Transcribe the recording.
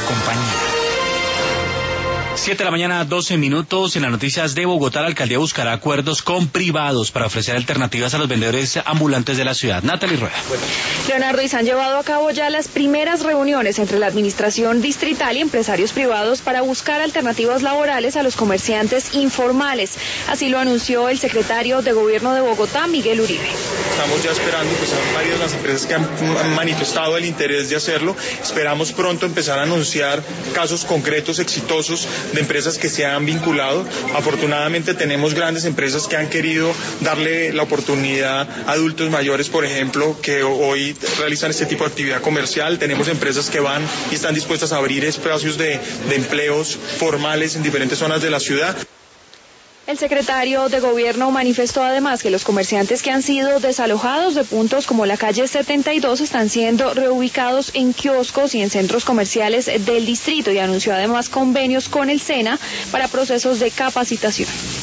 compañía. 7 de la mañana, 12 minutos. En las noticias de Bogotá, la alcaldía buscará acuerdos con privados para ofrecer alternativas a los vendedores ambulantes de la ciudad. Natalie Rueda. Leonardo, y se han llevado a cabo ya las primeras reuniones entre la administración distrital y empresarios privados para buscar alternativas laborales a los comerciantes informales. Así lo anunció el secretario de Gobierno de Bogotá, Miguel Uribe. Estamos ya esperando, pues son varias las empresas que han manifestado el interés de hacerlo. Esperamos pronto empezar a anunciar casos concretos, exitosos, de empresas que se han vinculado. Afortunadamente tenemos grandes empresas que han querido darle la oportunidad a adultos mayores, por ejemplo, que hoy realizan este tipo de actividad comercial. Tenemos empresas que van y están dispuestas a abrir espacios de empleos formales en diferentes zonas de la ciudad. El secretario de Gobierno manifestó además que los comerciantes que han sido desalojados de puntos como la calle 72 están siendo reubicados en kioscos y en centros comerciales del distrito, y anunció además convenios con el SENA para procesos de capacitación.